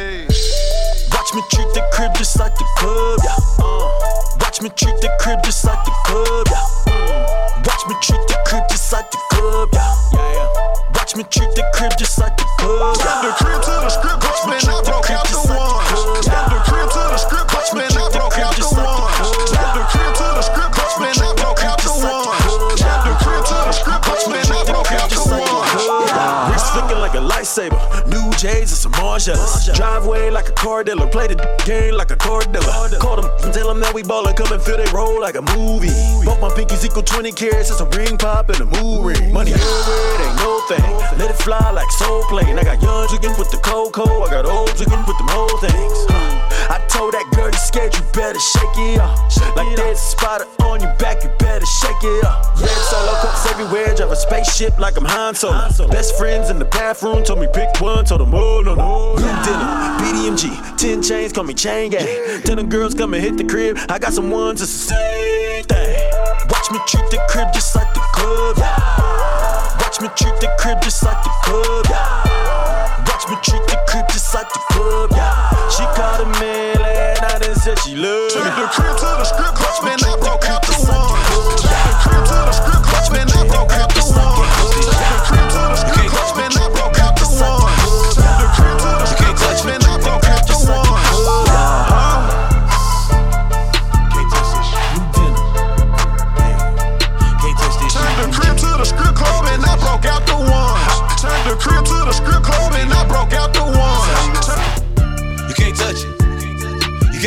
Watch me treat the crib just like the club, yeah. Watch me treat the crib just like the club, yeah. Watch me treat the crib just like the club, yeah. Watch me treat the crib just like the club, yeah. The crib to the strip club and I broke out the ones. The crib to the strip club and I broke out the ones. The crib to the strip club and I broke out the ones. The crib to the strip club and I broke out the ones. Wrist flicking like a lightsaber. New J's and some Margiela's. Driveway like a car dealer. Play the game like a car dealer. Call them and tell them that we ballin'. Come and feel they roll like a movie. Both my pinkies equal 20 carats. It's a ring pop and a mood ring. Money everywhere, it ain't no thing. Let it fly like soul plane. I got young chicken with the cocoa. I got old chicken with them whole things. I told that girl you scared, you better shake it up. Like there's a spider on your back, you better shake it up. Red Solo cups everywhere, drive a spaceship like I'm Han Solo. Best friends in the bathroom told me pick one, told them oh no. Blue dinner, BDMG, 10 chains, call me chain gang. 10 of girls come and hit the crib, I got some ones, it's the same thing. Watch me treat the crib just like the club, yeah. Watch me treat the crib just like the club, yeah. Watch me treat the crib just like the club, yeah. She called a man last night and said she loved me. The crib to the strip club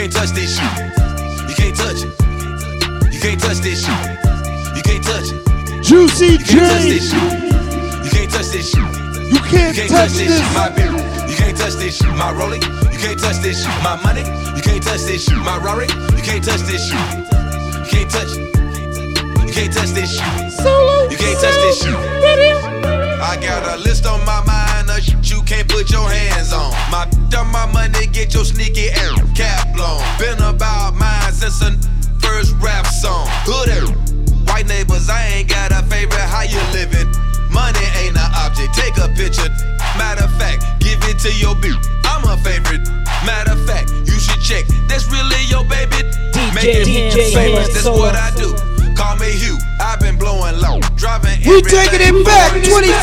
can't touch this shit. You can't touch it. You can't touch this shit. You can't touch it. Juicy J. You can't touch this shit. You can't touch this. My beer. You can't touch this shit. My rolling. You can't touch this shit. My money. You can't touch this shit. My Rory. You can't touch this shit. You can't touch it. You can't touch this shit. Solo. You can't touch this shit. I got a list on my mind of shit you can't put your hands on. My on my money, get your sneaky air cap blown. Been about mine since the first rap song. Hood air. White neighbors, I ain't got a favorite. How you living? Money ain't an object. Take a picture. Matter of fact, give it to your bitch. I'm a favorite. Matter of fact, you should check. That's really your baby. Make it famous. That's what I do. Call me Hugh. I've been blowing low. Driving. We taking it back.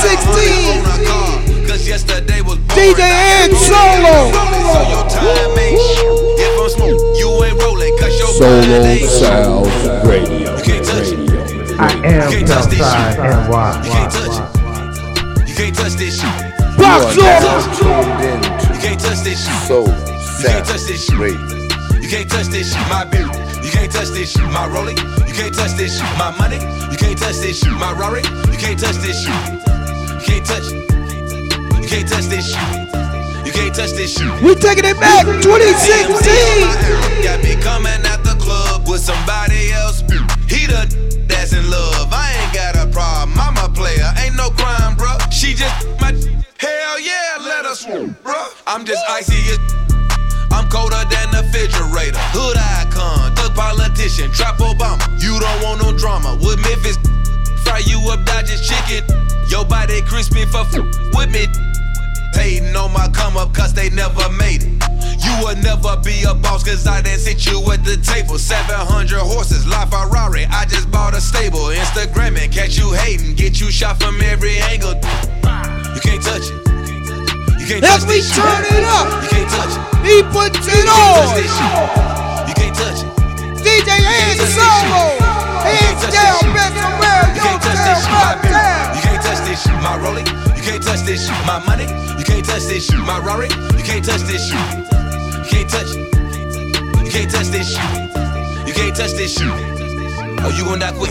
2016. Cause yesterday was DJ and Solo. So your time ain't shit. If I'm smoke, you ain't rolling. Cause your Solo Sound Radio. You can't touch it. I am Southside NY. You can't touch it. You can't touch this shit. You can't touch this shit. Soul You can't touch this shit. You can't touch this shit. My beer. You can't touch this shit. My rolling. You can't touch this shit. My money. You can't touch this shit. My Rory. You can't touch this shit. You can't touch it. You can't touch this shit. You can't touch this shit. We taking it back. 2016. Got me coming at the club with somebody else. He the that's in love. I ain't got a problem. I'm a player. Ain't no crime, bro. She just my hell yeah. Let us, bro. I'm just icy as. I'm colder than the refrigerator. Hood icon, thug politician, trap Obama. You don't want no drama. With Memphis, fry you up, Dodgers chicken. Your body crispy for with me. Hating on my come up cause they never made it. You will never be a boss cause I didn't sit you at the table. 700 horses, La Ferrari, I just bought a stable. Instagramming, catch you hating, get you shot from every angle. You can't touch it. You can't touch As we this turn shit. it up, You can't touch it. he puts it You can't touch on. this shit. You can't touch it. DJ and Solo. Hands down, best around. You Yo, can't touch this shit. My down, beer. down. You can't touch this shit. My rolling. You can't touch this shit. My money. You can't touch this shit. My Rory. You can't touch this shit. You can't touch it. You can't touch this shit. You can't touch this shit. Oh, you gon' die quick.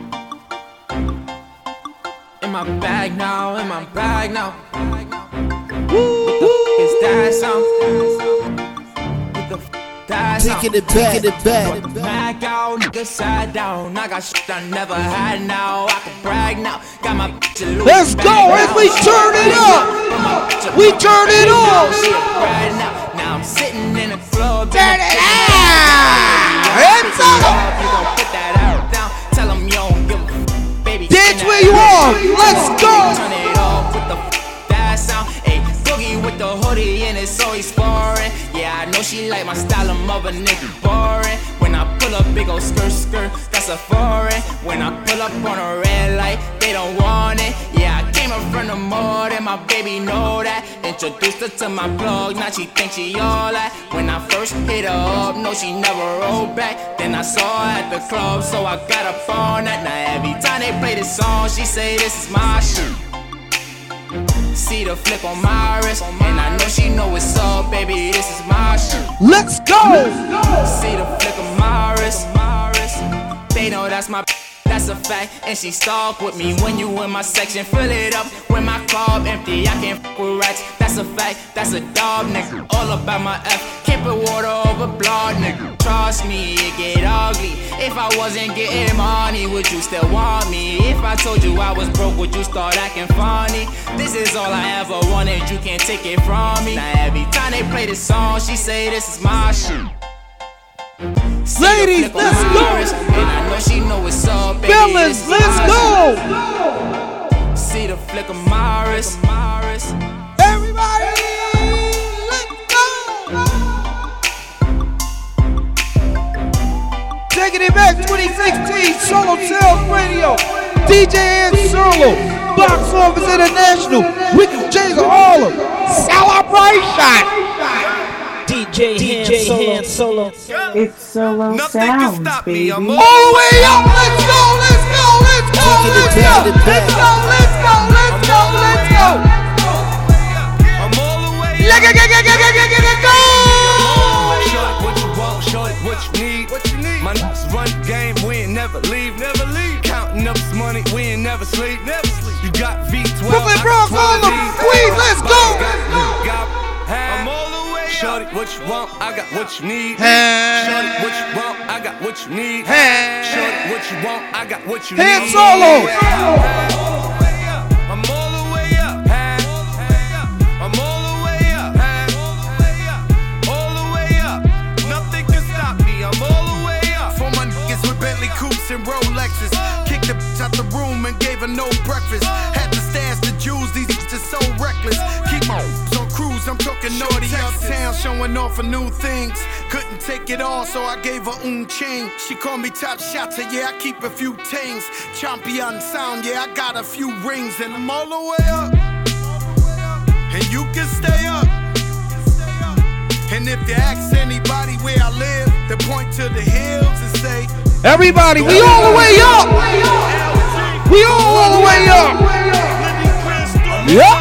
In my bag now, in my bag now. What the f is that sound? What the f that sound? Taking it back. Back out, nigga side down. I got shit I never had now. I can brag now. Got my bitch in Louis Let's bag go now. as we turn it up. We turn it on. Now I'm sitting in a club. Turn it up. Hands up. You gon' put that out now. Tell 'em you don't give a f, baby. Dance where you are. Let's go. Turn it off with the f, that sound. Ayy, boogie with the hoodie and it's always foreign. Yeah, I know she like my style of mother nigga boring. When I pull up big ol' skirt, that's a foreign. When I pull up on a red light, they don't want it. Yeah, I came up from the mud and my baby know that. Introduced her to my plug, now she thinks she all that. When I first hit her up, no she never rolled back. Then I saw her at the club, so I got up on that. Now every time they play this song, she say this is my shit. See the flick on my wrist, and I know she know what's up, baby, this is my shit. Let's go. See the flick of my wrist, they know that's my, that's a fact. And she stalk with me when you in my section. Fill it up when my club empty. I can't f with rats, that's a fact. That's a dog, nigga. All about my F. Can't put water over blood, nigga. Trust me, it get ugly. If I wasn't getting money, would you still want me? If I told you I was broke, would you start acting funny? This is all I ever wanted, you can't take it from me. Now every time they play this song, she say this is my shit. Ladies, let's go. And I know she know what's up, baby. Fellas, let's go. See the flick of my wrist. Everybody, let's go. Taking it back, 2016, Solo Sales Radio. DJ and Solo, Box Office International, Wicked Jays of Harlem, Celebration. DJ Hand Solo. It's Solo Sounds, baby. All the way up, let's go. What you want, never leave, never leave. Counting up this money, we ain't never sleep, never sleep. You got V12, Brooklyn Bronx, all the Queens, let's go. I'm all the way up. Shorty, what you want? I got what you need. Shorty, what you want? I got what you need. Shorty, what you want? I got what you need. Hand solo. I'm all the way up. I'm all the way up. All the way up. Nothing can stop me. I'm all the way up. For my niggas with Bentley coupes and Rolexes, kicked the bitch out the room and gave her no breakfast. Had to stash the jewels. These just so reckless. Keep my on cruise. I'm talking naughty uptown, showing off for new things. Couldn't take it all, so I gave her chain. She called me top shotter, yeah, I keep a few tings. Champion sound, yeah, I got a few rings. And I'm all the way up, and you can stay up. And if you ask anybody where I live, they point to the hills and say, everybody, we all the way up. We all the way up. Yep.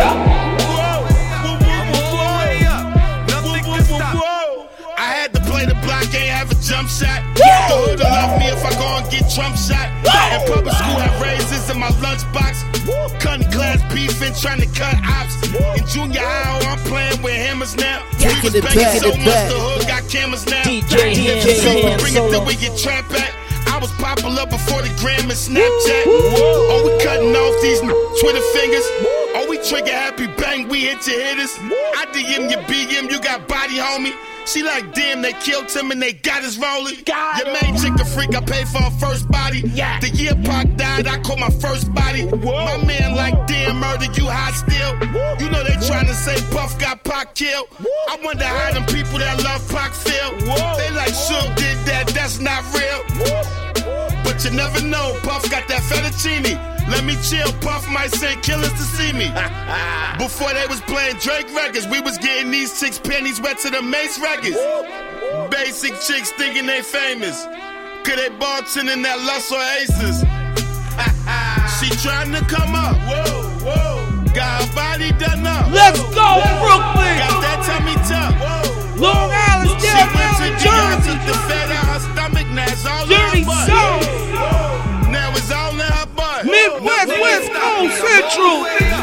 Jump shot. The hood will love me if I go and get Trump shot. In public school, have raisins in my lunchbox. Cutting class beefing, trying to cut ops. In junior high, I'm playing with hammers now. We was banging so much, the hood got cameras now. So bring it to where you trap at. I was popular before the gram and Snapchat. Oh, we cutting off these Twitter fingers. Oh, we trigger happy bang, we hit your hitters. I DM you BM, you got body, homie. She like, damn, they killed him and they got us rolling. Your main chick a freak, I paid for her first body. The year Pac died, I caught my first body. My man like, damn, murder, you hot still. You know they trying to say Puff got Pac killed. I wonder how them people that love Pac feel. They like, Shook did that, that's not real. But you never know, Puff got that fettuccine. Let me chill, Puff might send killers to see me. Before they was playing Drake records, we was getting these 6 pennies wet to the Mace records. Basic chicks thinking they famous, cause they bartending that Lust or Aces. She trying to come up, got her body done up. Let's go, Brooklyn! Got that tummy tuck. Long Island, she went to jail, took the fat out her stomach, now it's all in her butt. Now it's all in her butt. Midwest, West Coast, Central.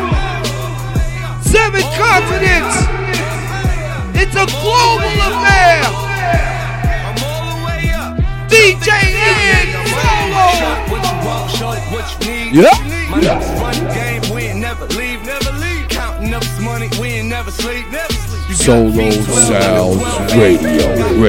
7 continents. It's a global affair. DJ Ian Solo. Yeah. My niggas run the game, we ain't never leave, never leave. Counting up this money, we ain't never sleep, never sleep. Solo Sounds Radio.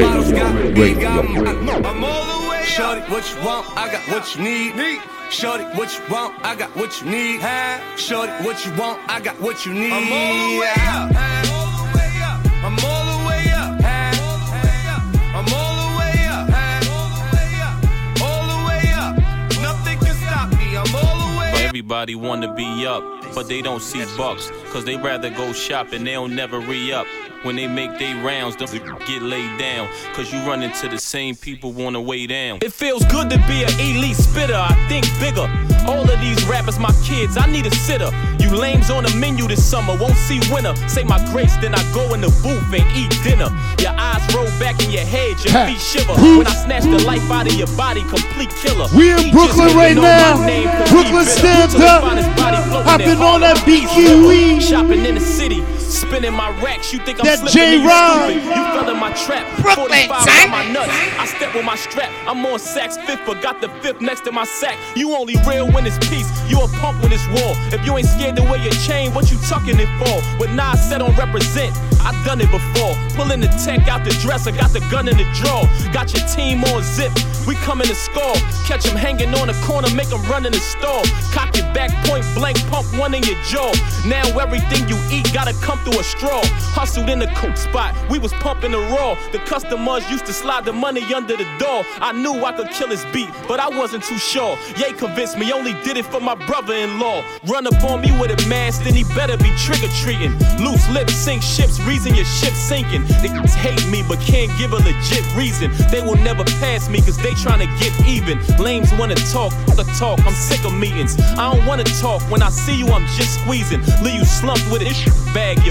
I'm all the way up. Shorty, what you want? I got what you need. Shorty, what you want? I got what you need. Shorty, what you want? I got what you need. I'm all the way up. I'm all the way up. I'm all the way up. All the way up. Nothing can stop me. I'm all the way up. Everybody wanna be up, but they don't see bucks, cause they rather go shopping, they don't never re-up. When they make their rounds, don't get laid down, cause you run into the same people wanna weigh down. It feels good to be an elite spitter, I think bigger. All of these rappers, my kids, I need a sitter. You lames on the menu this summer, won't see winner. Say my grace, then I go in the booth and eat dinner. Your eyes roll back in your head, your feet shiver. When I snatch the life out of your body, complete killer. We in Brooklyn right now. Brooklyn stand up. Hopping on that BQE. Shopping in the city, spinning my racks. You think I'm that slipping, J-Rod. you fell in my trap. Brooklyn, 45 on my nuts. I step with my strap. I'm on Saks Fifth, but got the 5th next to my sack. You only real when it's peace. You a punk when it's war. If you ain't scared to wear your chain, what you tucking it for? With Nas said on represent, I done it before. Pulling the tech out the dresser, got the gun in the drawer. Got your team on zip. We coming to score. Catch him hanging on the corner, make him run in the store. Cock your back, point blank, pump one in your jaw. Now everything you eat gotta come through a straw. Hustled in the coke spot, we was pumping the raw. The customers used to slide the money under the door. I knew I could kill his beat, but I wasn't too sure. Ye convinced me, only did it for my brother-in-law. Run up on me with a mask, then he better be trick-or-treating. Loose lips sink ships, reason your ship sinking. Niggas hate me, but can't give a legit reason. They will never pass me, cause they tryna get even. Lames wanna talk, I'm sick of meetings. I don't wanna talk, when I see you I'm just squeezing. Leave you slumped with it, bag you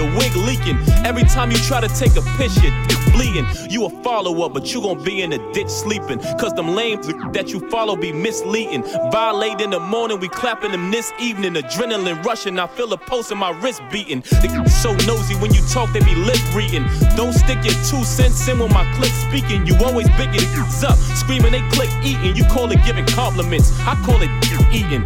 your wig leaking. Every time you try to take a piss, your dick bleeding. You a follower, but you gon' be in the ditch sleeping. Cause them lames that you follow be misleading. Violate in the morning, we clapping them this evening. Adrenaline rushing, I feel a pulse in my wrist beating. They so nosy when you talk, they be lip reading. Don't stick your 2 cents in when my click speaking. You always big it up, screaming they click eating. You call it giving compliments, I call it eating.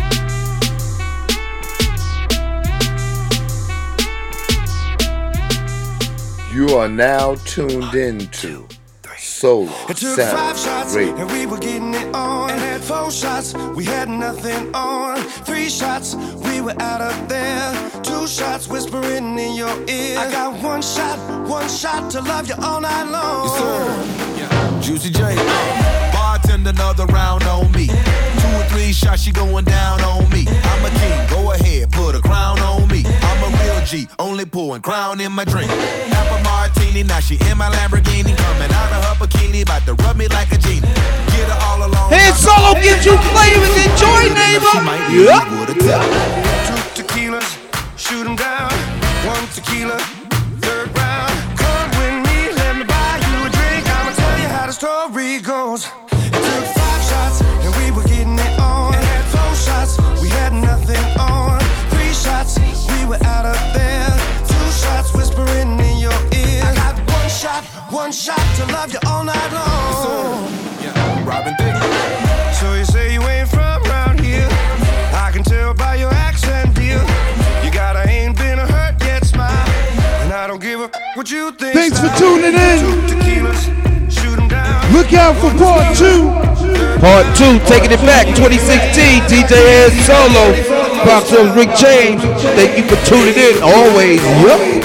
You are now tuned into Solo Sound Radio. And we were getting it on. And had 4 shots, we had nothing on. 3 shots, we were out of there. 2 shots, whispering in your ear. I got 1 shot to love you all night long. Yes, sir. Yeah. Juicy J. Bartender, another round on me. 2 or 3 shots, she going down on me. I'm a king, go ahead, put a crown on me. I'm a real G, only pouring crown in my drink. Half a martini, now she in my Lamborghini. Coming out of her bikini, about to rub me like a genie. Get her all alone. Hey, Solo gives you flavors, enjoy, neighbor. Yeah. 2 tequilas, shoot 'em down. 1 tequila, 3rd round. Come with me, let me buy you a drink. I'ma tell you how the story goes. It took 5 shots, and we were getting it on. And had 4 shots, we had nothing on. 3 shots, we were out of there. 2 shots, whispering in your ear. I got 1 shot to love you all night long. Yeah, Robin Thicke. So you say you ain't from around here. I can tell by your accent, dear. You got a ain't been a hurt yet smile. And I don't give a what you think. Thanks for tuning in. 2 tequilas, shoot 'em down. Look out for part 2. Part 2, taking it back, 2016, DJ Ed Solo. Box of Rick James. Thank you for tuning in, always. Yep.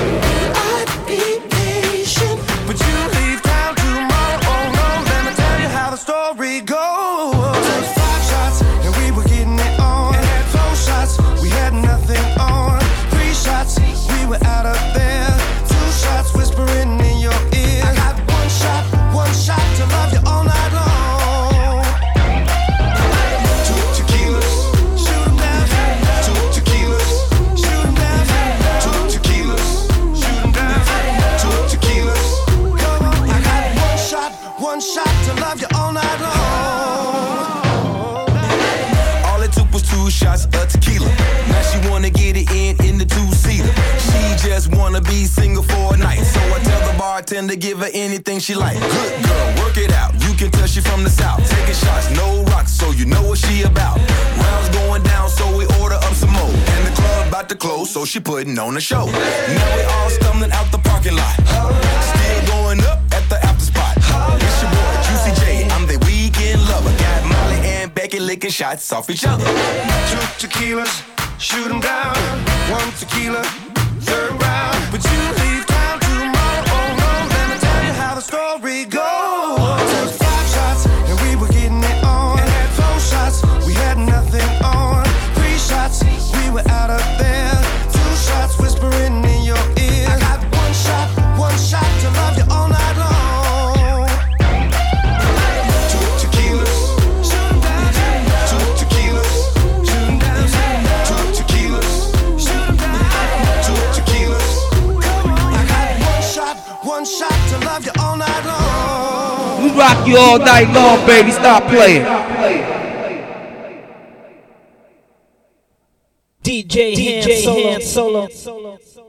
To give her anything she like. Good girl, work it out. You can tell she from the south. Taking shots, no rocks, so you know what she about. Rounds going down, so we order up some more. And the club about to close, so she putting on a show. Now we all stumbling out the parking lot. Still going up at the after spot. It's your boy Juicy J. I'm the weekend lover. Got Molly and Becky licking shots off each other. 2 tequilas, shoot 'em down. 1 tequila, 3rd round. But you leave town tomorrow. The story goes. Took 5 shots and we were getting it on. And had 4 shots, we had nothing on. 3 shots, we were out of there. 2 shots, whispering in your ear. I got 1 shot to love you all night long. 2 tequilas, shoot 'em down. 2 tequilas, shoot 'em down. 2 tequilas, shoot 'em down. 2 tequilas, come on. I got 1 shot to love you all night long. We rock you all night long, baby. Stop playing. DJ Han Solo.